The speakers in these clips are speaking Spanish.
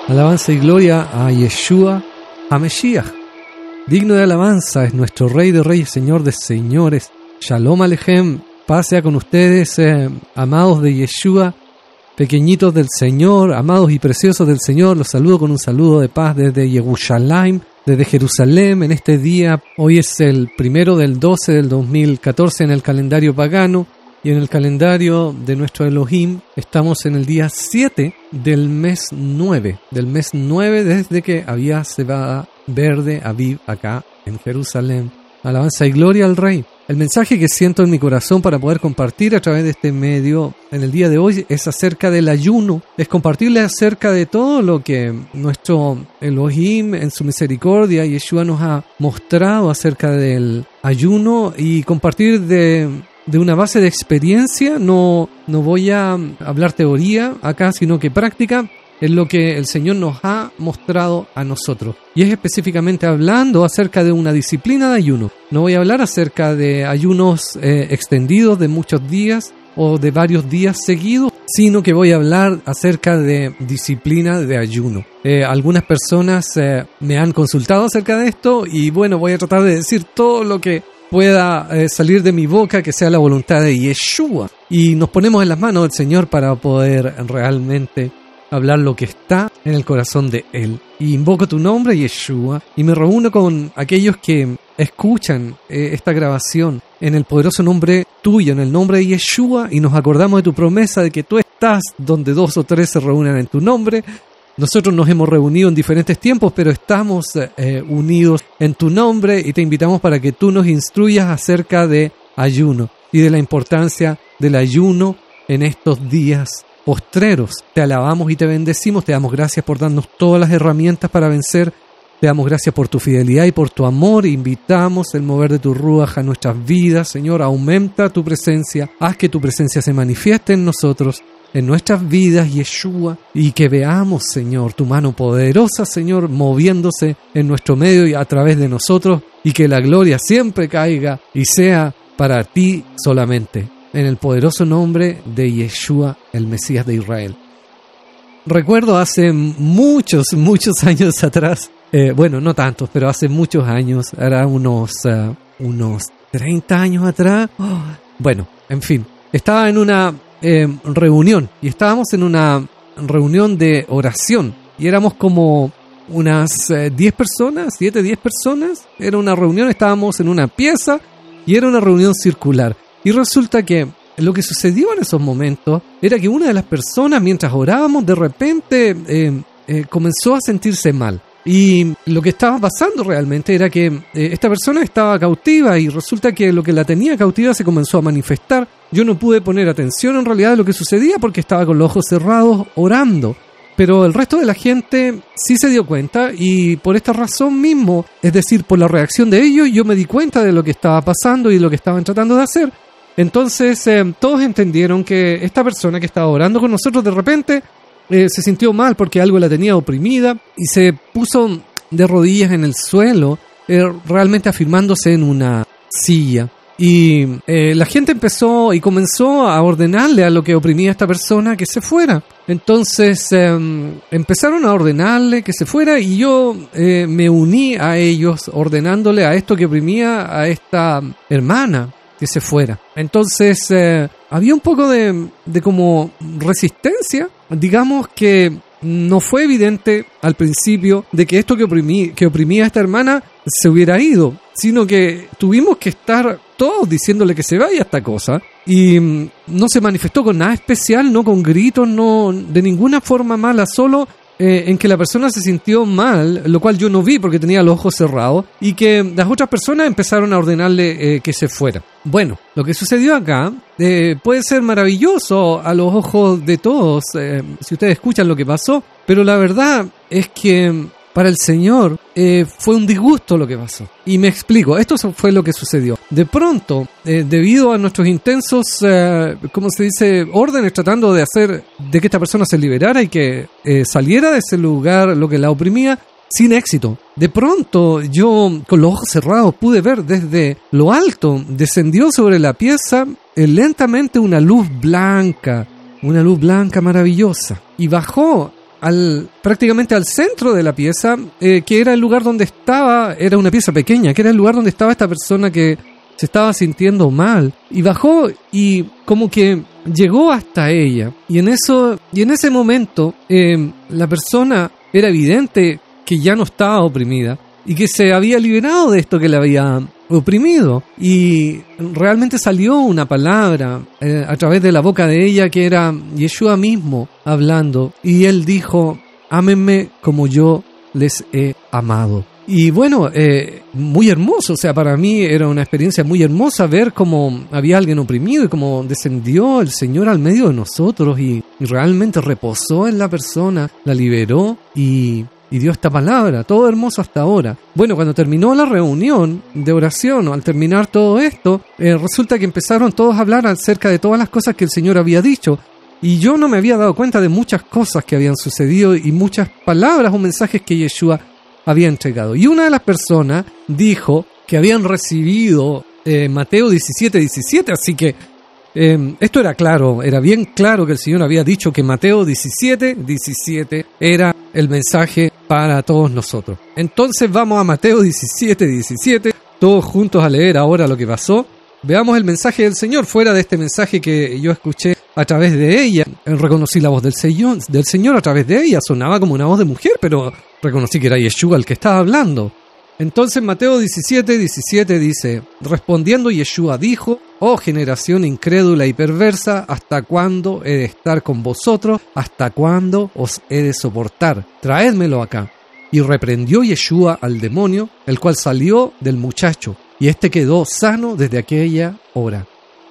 Alabanza y gloria a Yeshua HaMashiach. Digno de alabanza es nuestro Rey de Reyes, Señor de Señores. Shalom Alejem, paz sea con ustedes, amados de Yeshua, pequeñitos del Señor, amados y preciosos del Señor. Los saludo con un saludo de paz desde Yerushalayim, desde Jerusalén, en este día. Hoy es el 1/12 del 2014 en el calendario pagano. Y en el calendario de nuestro Elohim estamos en el día 7 del mes 9. Del mes 9 desde que había cebada verde Aviv acá en Jerusalén. Alabanza y gloria al Rey. El mensaje que siento en mi corazón para poder compartir a través de este medio en el día de hoy es acerca del ayuno. Es compartirle acerca de todo lo que nuestro Elohim en su misericordia Yeshua nos ha mostrado acerca del ayuno y compartir de una base de experiencia. No voy a hablar teoría acá, sino que práctica es lo que el Señor nos ha mostrado a nosotros. Y es específicamente hablando acerca de una disciplina de ayuno. No voy a hablar acerca de ayunos extendidos de muchos días o de varios días seguidos, sino que voy a hablar acerca de disciplina de ayuno. Algunas personas me han consultado acerca de esto y bueno, voy a tratar de decir todo lo que pueda salir de mi boca, que sea la voluntad de Yeshua. Y nos ponemos en las manos del Señor para poder realmente hablar lo que está en el corazón de Él. Y invoco tu nombre, Yeshua, y me reúno con aquellos que escuchan esta grabación en el poderoso nombre tuyo, en el nombre de Yeshua, y nos acordamos de tu promesa de que tú estás donde 2 o 3 se reúnen en tu nombre. Nosotros nos hemos reunido en diferentes tiempos, pero estamos unidos en tu nombre y te invitamos para que tú nos instruyas acerca de ayuno y de la importancia del ayuno en estos días postreros. Te alabamos y te bendecimos, te damos gracias por darnos todas las herramientas para vencer, te damos gracias por tu fidelidad y por tu amor. Invitamos el mover de tu Ruaj a nuestras vidas, Señor. Aumenta tu presencia, haz que tu presencia se manifieste en nosotros, en nuestras vidas, Yeshua, y que veamos, Señor, tu mano poderosa, Señor, moviéndose en nuestro medio y a través de nosotros, y que la gloria siempre caiga y sea para ti solamente, en el poderoso nombre de Yeshua, el Mesías de Israel. Recuerdo hace muchos años atrás, bueno, no tantos, pero hace muchos años, era unos 30 años atrás, bueno, en fin, estaba en una reunión, y estábamos en una reunión de oración y éramos como unas 10 personas, 7-10 personas. Era una reunión, estábamos en una pieza y era una reunión circular, y resulta que lo que sucedió en esos momentos era que una de las personas, mientras orábamos, de repente comenzó a sentirse mal. Y lo que estaba pasando realmente era que esta persona estaba cautiva, y resulta que lo que la tenía cautiva se comenzó a manifestar. Yo no pude poner atención en realidad a lo que sucedía porque estaba con los ojos cerrados orando, pero el resto de la gente sí se dio cuenta, y por esta razón mismo, es decir, por la reacción de ellos, yo me di cuenta de lo que estaba pasando y de lo que estaban tratando de hacer. Entonces todos entendieron que esta persona que estaba orando con nosotros de repente se sintió mal porque algo la tenía oprimida y se puso de rodillas en el suelo, realmente afirmándose en una silla. Y la gente comenzó a ordenarle a lo que oprimía a esta persona que se fuera. Entonces empezaron a ordenarle que se fuera, y yo me uní a ellos ordenándole a esto que oprimía a esta hermana que se fuera. Entonces había un poco de como resistencia. Digamos que no fue evidente al principio de que esto que oprimía a esta hermana se hubiera ido, sino que tuvimos que estar todos diciéndole que se vaya esta cosa, y no se manifestó con nada especial, no con gritos, no de ninguna forma mala, solo en que la persona se sintió mal, lo cual yo no vi porque tenía los ojos cerrados, y que las otras personas empezaron a ordenarle que se fuera. Bueno, lo que sucedió acá puede ser maravilloso a los ojos de todos, si ustedes escuchan lo que pasó, pero la verdad es que para el Señor fue un disgusto lo que pasó. Y me explico, esto fue lo que sucedió. De pronto, debido a nuestros intensos, órdenes tratando de hacer de que esta persona se liberara y que saliera de ese lugar lo que la oprimía, sin éxito. De pronto, yo con los ojos cerrados pude ver desde lo alto, descendió sobre la pieza lentamente una luz blanca maravillosa, y bajó prácticamente al centro de la pieza, que era el lugar donde estaba, era una pieza pequeña, que era el lugar donde estaba esta persona que se estaba sintiendo mal, y bajó y como que llegó hasta ella, y en ese momento la persona era evidente que ya no estaba oprimida y que se había liberado de esto que le había oprimido, y realmente salió una palabra a través de la boca de ella que era Yeshua mismo hablando, y él dijo: ámenme como yo les he amado. Y bueno, muy hermoso, o sea, para mí era una experiencia muy hermosa ver cómo había alguien oprimido y cómo descendió el Señor al medio de nosotros y realmente reposó en la persona, la liberó y dio esta palabra. Todo hermoso hasta ahora. Bueno, cuando terminó la reunión de oración, o al terminar todo esto, resulta que empezaron todos a hablar acerca de todas las cosas que el Señor había dicho. Y yo no me había dado cuenta de muchas cosas que habían sucedido y muchas palabras o mensajes que Yeshua había entregado. Y una de las personas dijo que habían recibido Mateo 17:17, así que esto era claro, era bien claro que el Señor había dicho que Mateo 17:17 era el mensaje para todos nosotros. Entonces vamos a Mateo 17:17, todos juntos a leer ahora lo que pasó. Veamos el mensaje del Señor, fuera de este mensaje que yo escuché a través de ella. Reconocí la voz del Señor a través de ella. Sonaba como una voz de mujer, pero reconocí que era Yeshua el que estaba hablando. Entonces Mateo 17:17 dice: respondiendo Yeshua dijo: oh generación incrédula y perversa, ¿hasta cuándo he de estar con vosotros? ¿Hasta cuándo os he de soportar? Traédmelo acá. Y reprendió Yeshua al demonio, el cual salió del muchacho, y éste quedó sano desde aquella hora.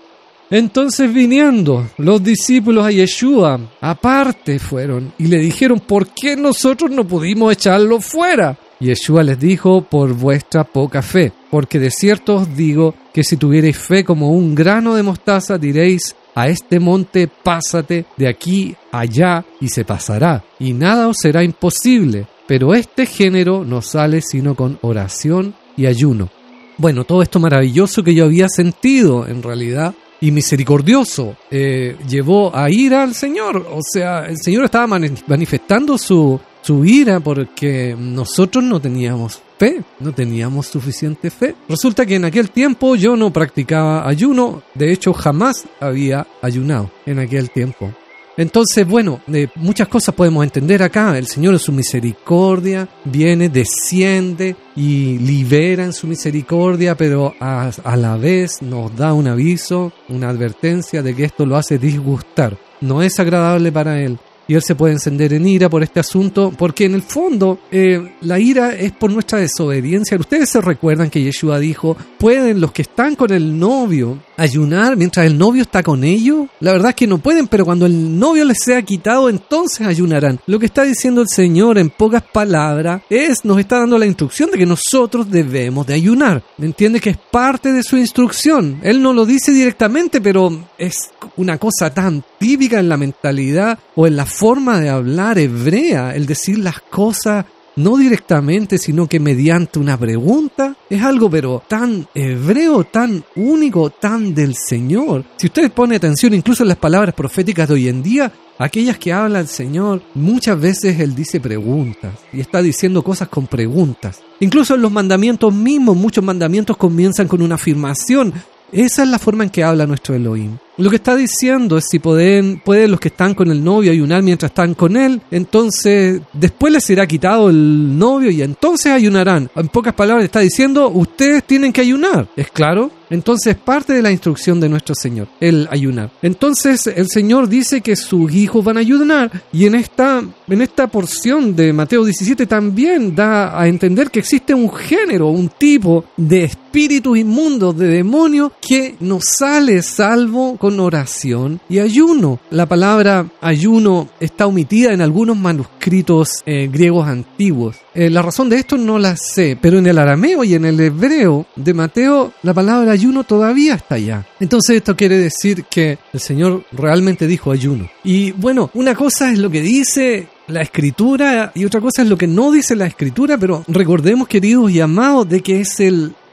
Entonces viniendo los discípulos a Yeshua, aparte fueron, y le dijeron: ¿por qué nosotros no pudimos echarlo fuera? Yeshua les dijo: por vuestra poca fe, porque de cierto os digo que si tuvierais fe como un grano de mostaza, diréis a este monte: pásate de aquí allá, y se pasará, y nada os será imposible. Pero este género no sale sino con oración y ayuno. Bueno, todo esto maravilloso que yo había sentido, en realidad, y misericordioso, llevó a ira al Señor. O sea, el Señor estaba manifestando su ira porque nosotros no teníamos fe, no teníamos suficiente fe. Resulta que en aquel tiempo yo no practicaba ayuno, de hecho jamás había ayunado en aquel tiempo. Entonces, bueno, muchas cosas podemos entender acá. El Señor en su misericordia viene, desciende y libera en su misericordia, pero a la vez nos da un aviso, una advertencia de que esto lo hace disgustar. No es agradable para Él. Y Él se puede encender en ira por este asunto, porque en el fondo la ira es por nuestra desobediencia. Ustedes se recuerdan que Yeshua dijo: ¿pueden los que están con el novio ayunar mientras el novio está con ellos? La verdad es que no pueden, pero cuando el novio les sea quitado, entonces ayunarán. Lo que está diciendo el Señor, en pocas palabras, nos está dando la instrucción de que nosotros debemos de ayunar. ¿Me entiende? Que es parte de su instrucción. Él no lo dice directamente, pero es una cosa tan típica en la mentalidad o en la forma de hablar hebrea, el decir las cosas no directamente, sino que mediante una pregunta. Es algo pero tan hebreo, tan único, tan del Señor. Si ustedes ponen atención incluso en las palabras proféticas de hoy en día, aquellas que habla el Señor, muchas veces Él dice preguntas y está diciendo cosas con preguntas. Incluso en los mandamientos mismos, muchos mandamientos comienzan con una afirmación. Esa es la forma en que habla nuestro Elohim. Lo que está diciendo es si pueden los que están con el novio ayunar mientras están con él, entonces después les será quitado el novio y entonces ayunarán. En pocas palabras está diciendo: ustedes tienen que ayunar. ¿Es claro? Entonces parte de la instrucción de nuestro Señor, el ayunar. Entonces el Señor dice que sus hijos van a ayunar, y en esta porción de Mateo 17 también da a entender que existe un género, un tipo de espíritus inmundos, de demonios, que no sale salvo con oración y ayuno. La palabra ayuno está omitida en algunos manuscritos griegos antiguos. La razón de esto no la sé, pero en el arameo y en el hebreo de Mateo la palabra ayuno todavía está allá. Entonces esto quiere decir que el Señor realmente dijo ayuno. Y bueno, una cosa es lo que dice la Escritura y otra cosa es lo que no dice la Escritura, pero recordemos, queridos y amados, de que es el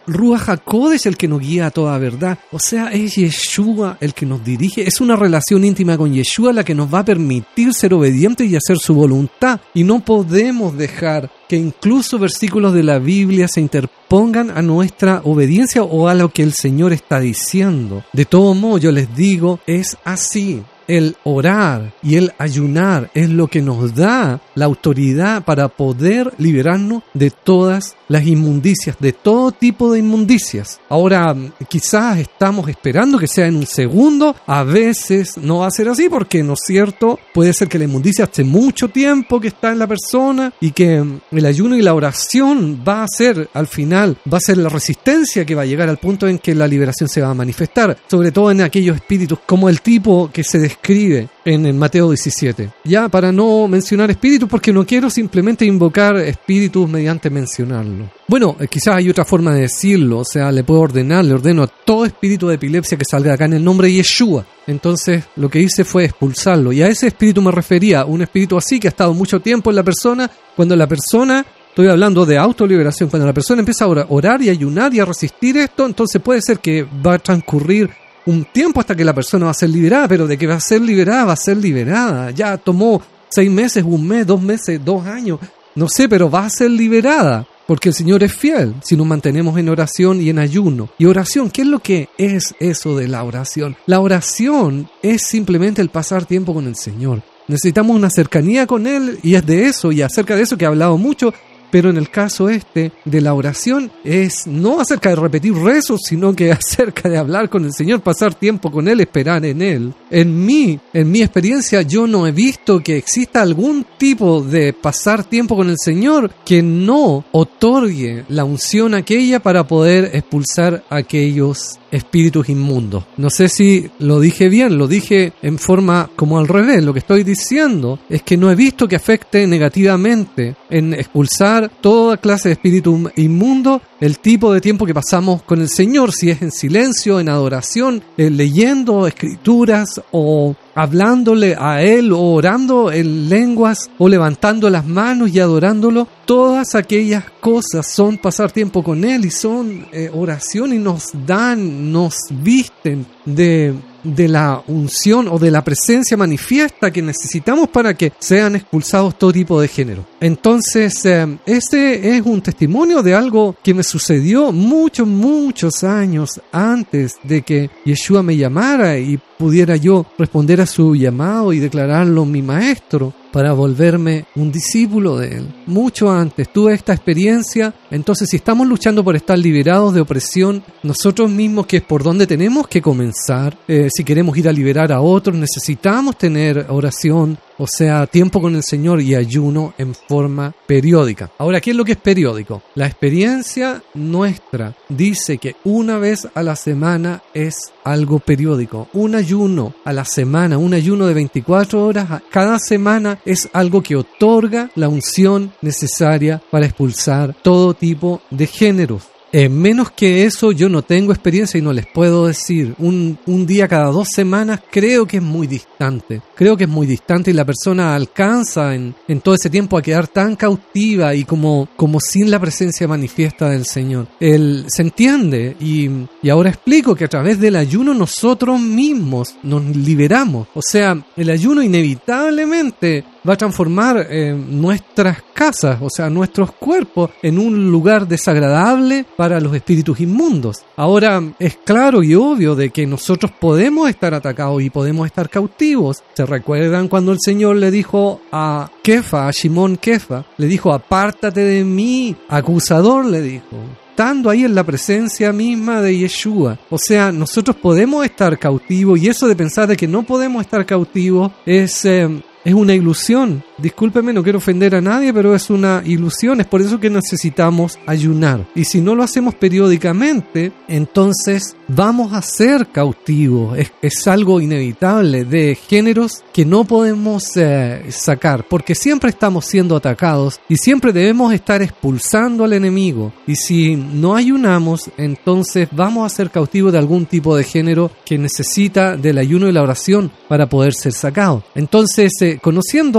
Ruach HaKodesh el que nos guía a toda verdad. O sea, es Yeshua el que nos dirige. Es una relación íntima con Yeshua la que nos va a permitir ser obedientes y hacer su voluntad. Y no podemos dejar que incluso versículos de la Biblia se interpongan a nuestra obediencia o a lo que el Señor está diciendo. De todo modo, yo les digo, es así. El orar y el ayunar es lo que nos da la autoridad para poder liberarnos de todas las inmundicias, de todo tipo de inmundicias. Ahora, quizás estamos esperando que sea en un segundo, a veces no va a ser así porque, ¿no es cierto?, puede ser que la inmundicia hace mucho tiempo que está en la persona y que el ayuno y la oración va a ser, al final, va a ser la resistencia que va a llegar al punto en que la liberación se va a manifestar, sobre todo en aquellos espíritus como el tipo que se describe en el Mateo 17. Ya, para no mencionar espíritus, porque no quiero simplemente invocar espíritus mediante mencionarlo. Bueno, quizás hay otra forma de decirlo, o sea, le ordeno a todo espíritu de epilepsia que salga de acá en el nombre de Yeshua. Entonces, lo que hice fue expulsarlo, y a ese espíritu me refería, un espíritu así que ha estado mucho tiempo en la persona, cuando la persona... Estoy hablando de autoliberación. Cuando la persona empieza a orar y ayunar y a resistir esto, entonces puede ser que va a transcurrir un tiempo hasta que la persona va a ser liberada, pero de que va a ser liberada, va a ser liberada. Ya tomó 6 meses, 1 mes, 2 meses, 2 años, no sé, pero va a ser liberada, porque el Señor es fiel si nos mantenemos en oración y en ayuno. Y oración, ¿qué es lo que es eso de la oración? La oración es simplemente el pasar tiempo con el Señor. Necesitamos una cercanía con Él, y es de eso, y acerca de eso que he hablado mucho. Pero en el caso de la oración es no acerca de repetir rezos, sino que acerca de hablar con el Señor, pasar tiempo con Él, esperar en Él. En mi experiencia, yo no he visto que exista algún tipo de pasar tiempo con el Señor que no otorgue la unción aquella para poder expulsar aquellos espíritus inmundos. No sé si lo dije bien, lo dije en forma como al revés. Lo que estoy diciendo es que no he visto que afecte negativamente en expulsar toda clase de espíritu inmundo el tipo de tiempo que pasamos con el Señor, si es en silencio, en adoración, leyendo escrituras o hablándole a Él, o orando en lenguas, o levantando las manos y adorándolo. Todas aquellas cosas son pasar tiempo con Él y son oración, y nos visten de la unción o de la presencia manifiesta que necesitamos para que sean expulsados todo tipo de género. Entonces, este es un testimonio de algo que me sucedió muchos años antes de que Yeshua me llamara y pudiera yo responder a su llamado y declararlo mi maestro para volverme un discípulo de Él. Mucho antes tuve esta experiencia. Entonces, si estamos luchando por estar liberados de opresión, nosotros mismos, que es por donde tenemos que comenzar, si queremos ir a liberar a otros, necesitamos tener oración, o sea, tiempo con el Señor y ayuno en forma periódica. Ahora, ¿qué es lo que es periódico? La experiencia nuestra dice que una vez a la semana es algo periódico. Un ayuno a la semana, un ayuno de 24 horas cada semana es algo que otorga la unción necesaria para expulsar todo tipo de géneros. Menos que eso yo no tengo experiencia y no les puedo decir. Un día cada 2 semanas creo que es muy distante. Creo que es muy distante, y la persona alcanza en todo ese tiempo a quedar tan cautiva y como sin la presencia manifiesta del Señor. Se entiende, y ahora explico que a través del ayuno nosotros mismos nos liberamos. O sea, el ayuno inevitablemente va a transformar nuestras casas, o sea, nuestros cuerpos, en un lugar desagradable para los espíritus inmundos. Ahora, es claro y obvio de que nosotros podemos estar atacados y podemos estar cautivos. ¿Se recuerdan cuando el Señor le dijo a Shimón Kefa, le dijo: apártate de mí, acusador, le dijo? Estando ahí en la presencia misma de Yeshua. O sea, nosotros podemos estar cautivos, y eso de pensar de que no podemos estar cautivos es una ilusión. Discúlpeme, no quiero ofender a nadie, pero es una ilusión. Es por eso que necesitamos ayunar. Y si no lo hacemos periódicamente, entonces vamos a ser cautivos. Es algo inevitable de géneros que no podemos sacar, porque siempre estamos siendo atacados y siempre debemos estar expulsando al enemigo. Y si no ayunamos, entonces vamos a ser cautivos de algún tipo de género que necesita del ayuno y la oración para poder ser sacado. Entonces, conociendo esto,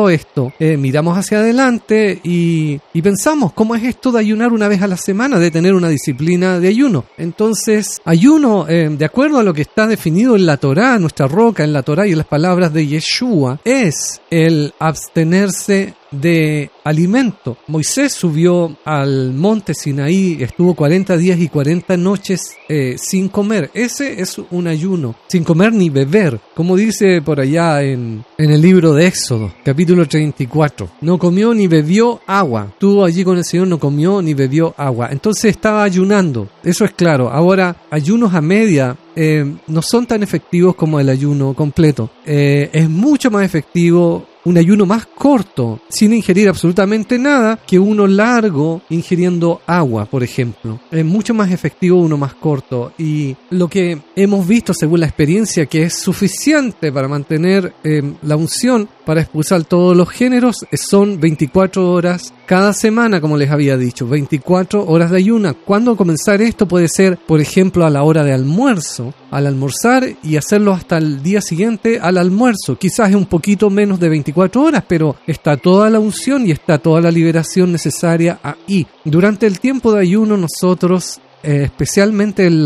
ejemplo, miramos hacia adelante y pensamos, ¿cómo es esto de ayunar una vez a la semana, de tener una disciplina de ayuno? Entonces, ayuno, de acuerdo a lo que está definido en la Torá, nuestra roca, en la Torá y en las palabras de Yeshua, es el abstenerse de alimento. Moisés subió al monte Sinaí, estuvo 40 días y 40 noches sin comer. Ese es un ayuno, sin comer ni beber, como dice por allá en el libro de Éxodo, capítulo 34. No comió ni bebió agua. Estuvo allí con el Señor, no comió ni bebió agua. Entonces estaba ayunando, eso es claro. Ahora, ayunos a media no son tan efectivos como el ayuno completo. Es mucho más efectivo un ayuno más corto, sin ingerir absolutamente nada, que uno largo ingiriendo agua, por ejemplo. Es mucho más efectivo uno más corto. Y lo que hemos visto según la experiencia, que es suficiente para mantener la unción, para expulsar todos los géneros, son 24 horas cada semana, como les había dicho, 24 horas de ayuna. ¿Cuándo comenzar esto? Puede ser, por ejemplo, a la hora de almuerzo, al almorzar, y hacerlo hasta el día siguiente al almuerzo. Quizás es un poquito menos de 24 horas, pero está toda la unción y está toda la liberación necesaria ahí. Durante el tiempo de ayuno nosotros, especialmente en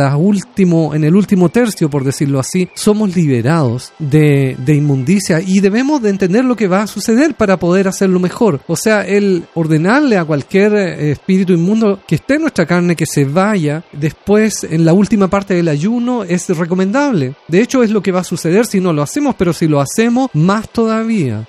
el último tercio, por decirlo así, somos liberados de inmundicia y debemos de entender lo que va a suceder para poder hacerlo mejor. O sea, el ordenarle a cualquier espíritu inmundo que esté en nuestra carne que se vaya después en la última parte del ayuno es recomendable. De hecho, es lo que va a suceder si no lo hacemos, pero si lo hacemos, más todavía.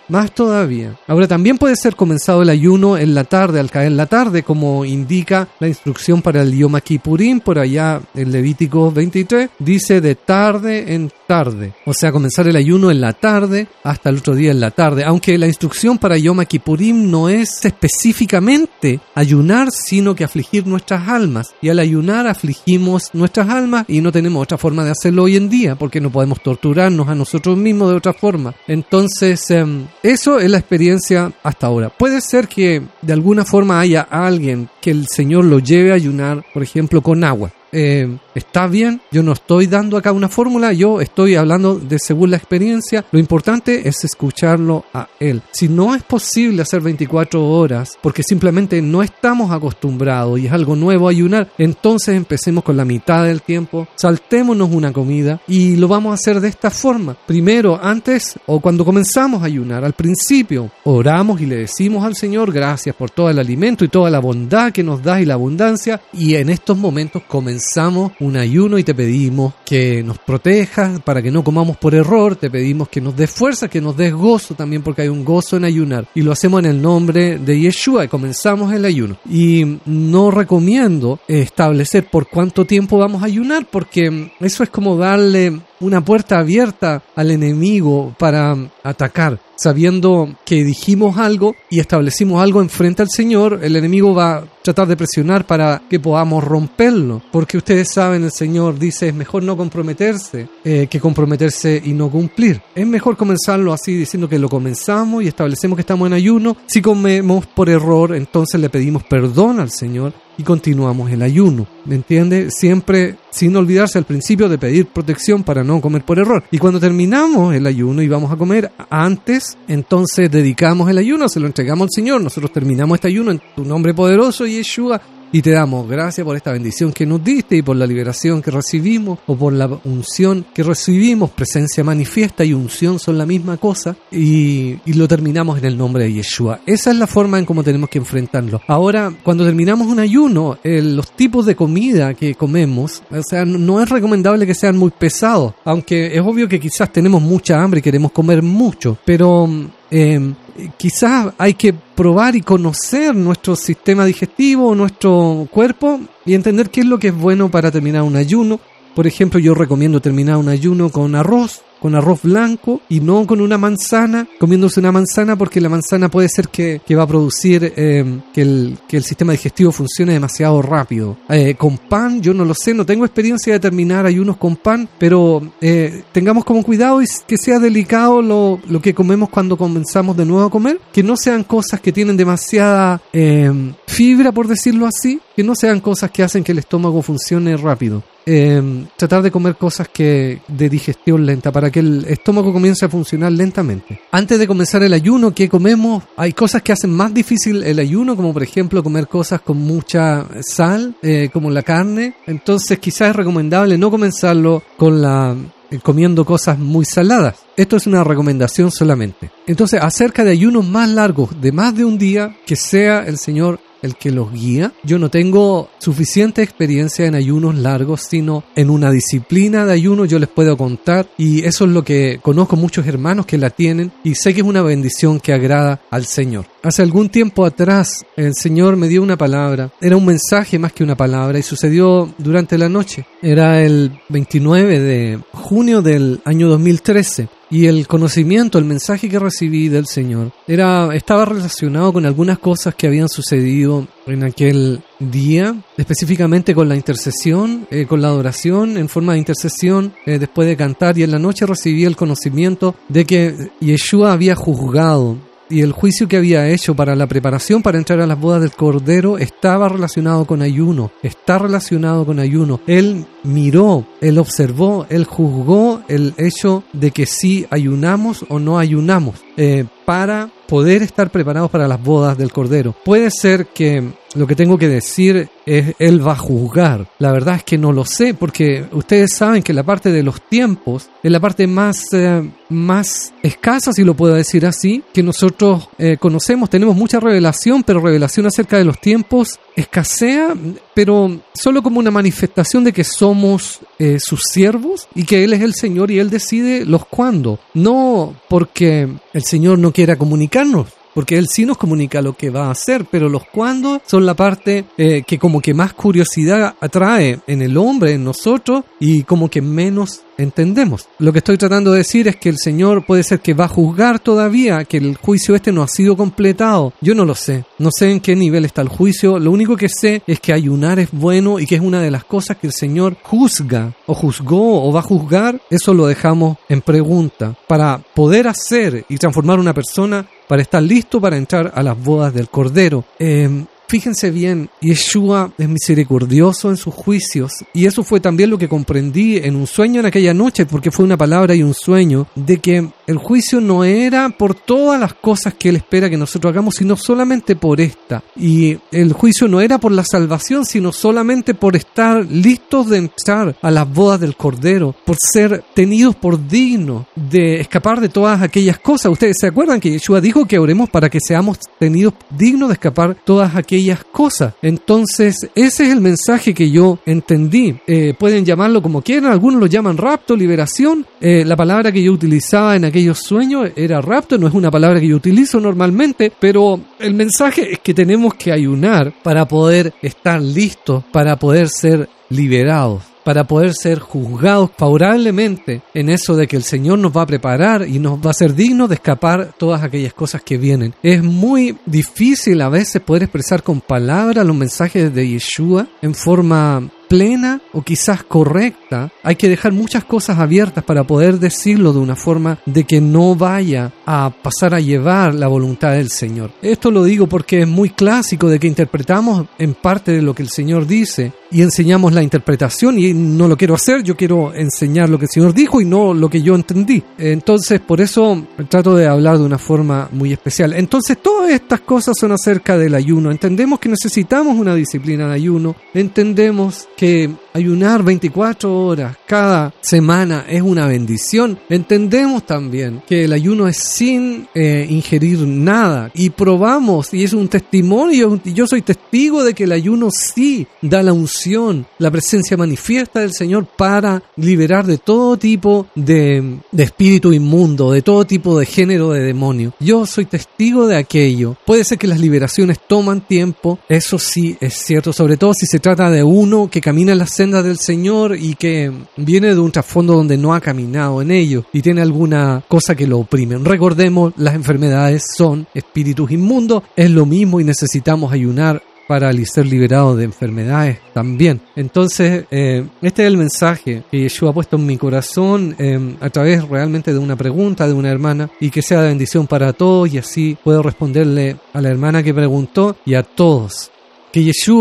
Ahora, también puede ser comenzado el ayuno en la tarde, al caer la tarde, como indica la instrucción para el Yom Kippurim, por allá en Levítico 23, dice de tarde en tarde. O sea, comenzar el ayuno en la tarde hasta el otro día en la tarde. Aunque la instrucción para Yom Kippurim no es específicamente ayunar, sino que afligir nuestras almas. Y al ayunar afligimos nuestras almas y no tenemos otra forma de hacerlo hoy en día, porque no podemos torturarnos a nosotros mismos de otra forma. Entonces, eso es la experiencia hasta ahora. Puede ser que de alguna forma haya alguien que el Señor lo lleve a ayunar, por ejemplo, con agua. Está bien, yo no estoy dando acá una fórmula, yo estoy hablando de según la experiencia. Lo importante es escucharlo a Él. Si no es posible hacer 24 horas porque simplemente no estamos acostumbrados y es algo nuevo ayunar, entonces empecemos con la mitad del tiempo, saltémonos una comida y lo vamos a hacer de esta forma. Primero, antes o cuando comenzamos a ayunar, al principio, oramos y le decimos al Señor gracias por todo el alimento y toda la bondad que nos das y la abundancia, y en estos momentos comenzamos un ayuno y te pedimos que nos protejas para que no comamos por error, te pedimos que nos des fuerza, que nos des gozo también, porque hay un gozo en ayunar, y lo hacemos en el nombre de Yeshua y comenzamos el ayuno. Y no recomiendo establecer por cuánto tiempo vamos a ayunar, porque eso es como darle una puerta abierta al enemigo para atacar. Sabiendo que dijimos algo y establecimos algo enfrente al Señor, el enemigo va a tratar de presionar para que podamos romperlo. Porque ustedes saben, el Señor dice, es mejor no comprometerse que comprometerse y no cumplir. Es mejor comenzarlo así, diciendo que lo comenzamos y establecemos que estamos en ayuno. Si comemos por error, entonces le pedimos perdón al Señor y continuamos el ayuno. ¿Me entiende? Siempre sin olvidarse al principio de pedir protección para no comer por error. Y cuando terminamos el ayuno y vamos a comer antes, entonces dedicamos el ayuno, se lo entregamos al Señor. Nosotros terminamos este ayuno en tu nombre poderoso, Yeshua, y te damos gracias por esta bendición que nos diste y por la liberación que recibimos o por la unción que recibimos. Presencia manifiesta y unción son la misma cosa, y lo terminamos en el nombre de Yeshua. Esa es la forma en cómo tenemos que enfrentarlo. Ahora, cuando terminamos un ayuno, los tipos de comida que comemos, o sea, no es recomendable que sean muy pesados, aunque es obvio que quizás tenemos mucha hambre y queremos comer mucho, pero quizás hay que probar y conocer nuestro sistema digestivo, nuestro cuerpo, y entender qué es lo que es bueno para terminar un ayuno. Por ejemplo, yo recomiendo terminar un ayuno con arroz blanco y no con una manzana, comiéndose una manzana, porque la manzana puede ser que va a producir que el sistema digestivo funcione demasiado rápido. Con pan, yo no lo sé, no tengo experiencia de terminar ayunos con pan, pero tengamos como cuidado y que sea delicado lo que comemos cuando comenzamos de nuevo a comer, que no sean cosas que tienen demasiada fibra, por decirlo así, que no sean cosas que hacen que el estómago funcione rápido. Tratar de comer cosas de digestión lenta para que el estómago comience a funcionar lentamente. Antes de comenzar el ayuno, ¿qué comemos? Hay cosas que hacen más difícil el ayuno, como por ejemplo comer cosas con mucha sal, como la carne. Entonces quizás es recomendable no comenzarlo comiendo cosas muy saladas. Esto es una recomendación solamente. Entonces, acerca de ayunos más largos, de más de un día, que sea el Señor el que los guía. Yo no tengo suficiente experiencia en ayunos largos, sino en una disciplina de ayuno yo les puedo contar, y eso es lo que conozco muchos hermanos que la tienen, y sé que es una bendición que agrada al Señor. Hace algún tiempo atrás el Señor me dio una palabra, era un mensaje más que una palabra, y sucedió durante la noche. Era el 29 de junio del año 2013. Y el conocimiento, el mensaje que recibí del Señor estaba relacionado con algunas cosas que habían sucedido en aquel día, específicamente con la intercesión, con la adoración en forma de intercesión después de cantar, y en la noche recibí el conocimiento de que Yeshua había juzgado, y el juicio que había hecho para la preparación para entrar a las bodas del Cordero estaba relacionado con ayuno, está relacionado con ayuno. Él miró, él observó, él juzgó el hecho de que si ayunamos o no ayunamos para poder estar preparados para las bodas del Cordero. Puede ser que lo que tengo que decir es él va a juzgar. La verdad es que no lo sé, porque ustedes saben que la parte de los tiempos es la parte más escasa, si lo puedo decir así, que nosotros conocemos. Tenemos mucha revelación, pero revelación acerca de los tiempos escasea, pero solo como una manifestación de que somos sus siervos y que Él es el Señor y Él decide los cuándo. No porque el Señor no quiera comunicarnos, porque Él sí nos comunica lo que va a hacer, pero los cuándo son la parte que como que más curiosidad atrae en el hombre, en nosotros, y como que menos entendemos. Lo que estoy tratando de decir es que el Señor puede ser que va a juzgar todavía, que el juicio no ha sido completado. Yo no lo sé, no sé en qué nivel está el juicio. Lo único que sé es que ayunar es bueno y que es una de las cosas que el Señor juzga, o juzgó, o va a juzgar. Eso lo dejamos en pregunta, para poder hacer y transformar una persona para estar listo para entrar a las bodas del Cordero. Fíjense bien, Yeshua es misericordioso en sus juicios, y eso fue también lo que comprendí en un sueño en aquella noche, porque fue una palabra y un sueño, de que el juicio no era por todas las cosas que Él espera que nosotros hagamos, sino solamente por esta. Y el juicio no era por la salvación, sino solamente por estar listos de entrar a las bodas del Cordero, por ser tenidos por dignos de escapar de todas aquellas cosas. Ustedes se acuerdan que Yeshua dijo que oremos para que seamos tenidos dignos de escapar todas aquellas cosas. Entonces ese es el mensaje que yo entendí. Pueden llamarlo como quieran, algunos lo llaman rapto, liberación. La palabra que yo utilizaba en aquellos sueños era rapto, no es una palabra que yo utilizo normalmente, pero el mensaje es que tenemos que ayunar para poder estar listos, para poder ser liberados, para poder ser juzgados favorablemente en eso de que el Señor nos va a preparar y nos va a hacer dignos de escapar todas aquellas cosas que vienen. Es muy difícil a veces poder expresar con palabras los mensajes de Yeshua en forma plena o quizás correcta. Hay que dejar muchas cosas abiertas para poder decirlo de una forma de que no vaya a pasar a llevar la voluntad del Señor. Esto lo digo porque es muy clásico de que interpretamos en parte de lo que el Señor dice y enseñamos la interpretación, y no lo quiero hacer. Yo quiero enseñar lo que el Señor dijo y no lo que yo entendí. Entonces por eso trato de hablar de una forma muy especial. Entonces todas estas cosas son acerca del ayuno. Entendemos que necesitamos una disciplina de ayuno. Entendemos que ayunar 24 horas cada semana es una bendición. Entendemos también que el ayuno es sin ingerir nada, y probamos, y es un testimonio, y yo soy testigo de que el ayuno sí da la unción, la presencia manifiesta del Señor para liberar de todo tipo de espíritu inmundo, de todo tipo de género de demonio. Yo soy testigo de aquello. Puede ser que las liberaciones toman tiempo, eso sí es cierto, sobre todo si se trata de uno que camina en las sendas del Señor y que viene de un trasfondo donde no ha caminado en ello y tiene alguna cosa que lo oprime. Recordemos, las enfermedades son espíritus inmundos, es lo mismo, y necesitamos ayunar para ser liberados de enfermedades también. Entonces, este es el mensaje que Yeshua ha puesto en mi corazón a través realmente de una pregunta de una hermana, y que sea de bendición para todos, y así puedo responderle a la hermana que preguntó y a todos. Que Yeshua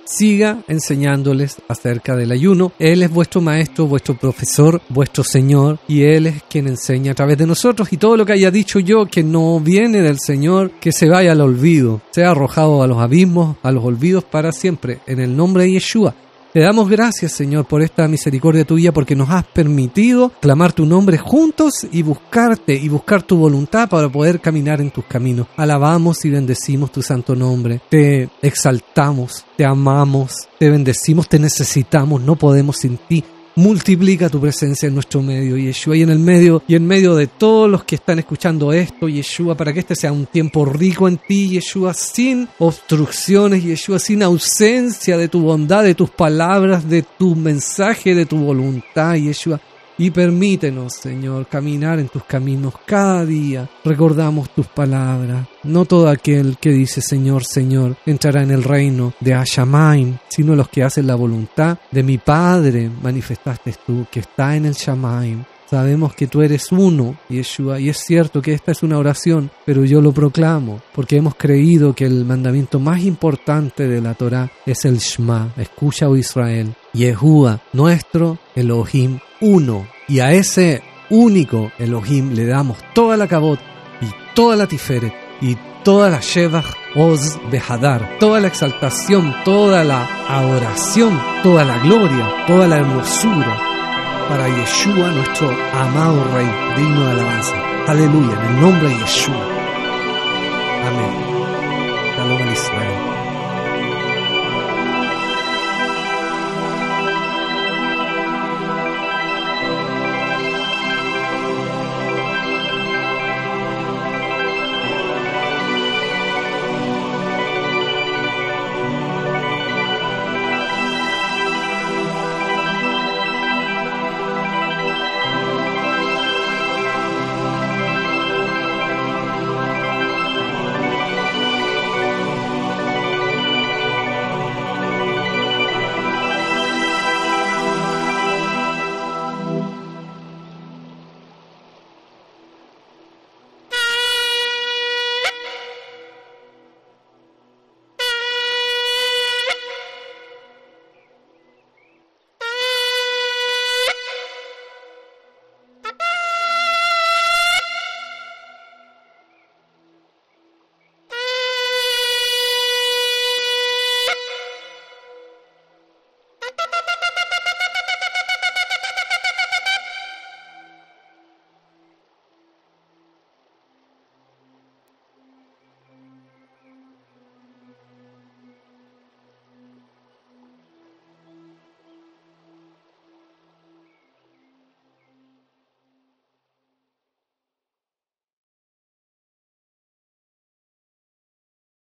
siga enseñándoles acerca del ayuno. Él es vuestro maestro, vuestro profesor, vuestro Señor, y Él es quien enseña a través de nosotros, y todo lo que haya dicho yo que no viene del Señor, que se vaya al olvido, sea arrojado a los abismos, a los olvidos para siempre, en el nombre de Yeshua. Te damos gracias, Señor, por esta misericordia tuya, porque nos has permitido clamar tu nombre juntos y buscarte y buscar tu voluntad para poder caminar en tus caminos. Alabamos y bendecimos tu santo nombre. Te exaltamos, te amamos, te bendecimos, te necesitamos, no podemos sin ti. Multiplica tu presencia en nuestro medio, Yeshua, y en medio de todos los que están escuchando esto, Yeshua, para que este sea un tiempo rico en ti, Yeshua, sin obstrucciones, Yeshua, sin ausencia de tu bondad, de tus palabras, de tu mensaje, de tu voluntad, Yeshua. Y permítenos, Señor, caminar en tus caminos cada día. Recordamos tus palabras. No todo aquel que dice Señor, Señor, entrará en el reino de Ashamaim, sino los que hacen la voluntad de mi Padre, manifestaste tú, que está en el Shamaim. Sabemos que tú eres uno, Yeshua, y es cierto que esta es una oración, pero yo lo proclamo, porque hemos creído que el mandamiento más importante de la Torá es el Shema. Escucha, oh Israel, Yehúa, nuestro Elohim, uno, y a ese único Elohim le damos toda la kabod y toda la tiferet y toda la shevach oz behadar, toda la exaltación, toda la adoración, toda la gloria, toda la hermosura para Yeshua, nuestro amado Rey, digno de alabanza. Aleluya, en el nombre de Yeshua. Amén. Shalom al Israel.